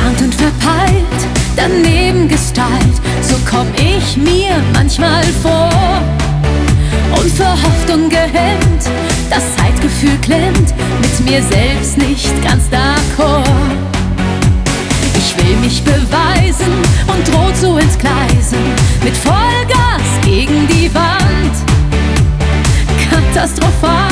Verplant und verpeilt, daneben gestylt, so komm ich mir manchmal vor. Unverhofft, ungehemmt, das Zeitgefühl klemmt, mit mir selbst nicht ganz d'accord. Ich will mich beweisen und droht zu entgleisen, mit Vollgas gegen die Wand. Katastrophal.